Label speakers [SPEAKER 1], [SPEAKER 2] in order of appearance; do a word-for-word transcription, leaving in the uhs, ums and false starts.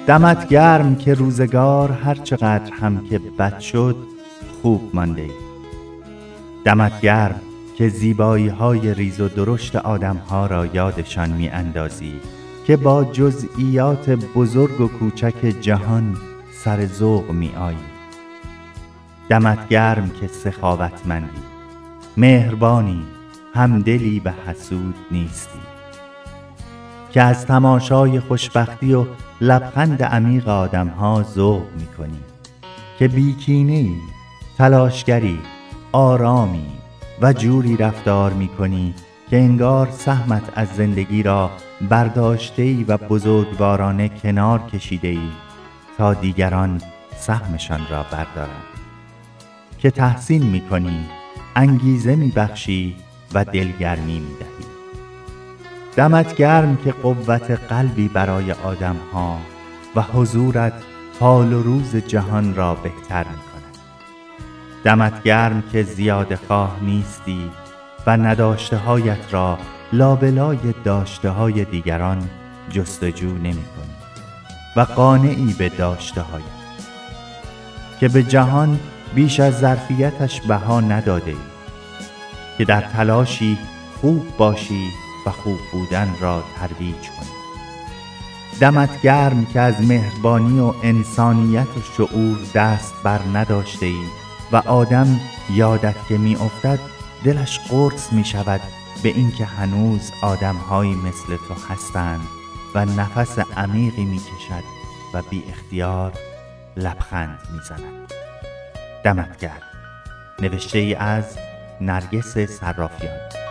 [SPEAKER 1] دمت گرم که روزگار هر چقدر هم که بد شد خوب مانده ای. دمت گرم که زیبایی های ریز و درشت آدم ها را یادشان می اندازی که با جزئیات بزرگ و کوچک جهان سر ذوق می آیی. دمت گرم که سخاوتمندی، مهربانی، همدلی به حسود نیستی، که از تماشای خوشبختی و لبخند عمیق آدم ها ذوق می کنی، که بیکینه‌ای، تلاشگری، آرامی و جوری رفتار می کنی که انگار سهمت از زندگی را برداشته‌ای و بزرگوارانه کنار کشیده‌ای تا دیگران سهمشان را بردارند، که تحسین می کنی، انگیزه می بخشی و دلگرمی می دهی. دمت گرم که قوت قلبی برای آدم ها و حضورت حال و روز جهان را بهتر می کند. دمت گرم که زیاده خواه نیستی و نداشته هایت را لابلای داشته های دیگران جستجو نمی کنی و قانعی به داشته هایت، که به جهان بیش از ظرفیتش بها نداده ای، که در تلاشی خوب باشی و خوب بودن را ترویج کنی. دمت گرم که از مهربانی و انسانیت و شعور دست بر نداشته ای و آدم یادت که می افتد دلش قرص می شود به اینکه هنوز آدم هایی مثل تو هستند و نفس عمیقی می کشد و بی اختیار لبخند می زند. دمت گرم. نوشته ای از نرگس صرافیان.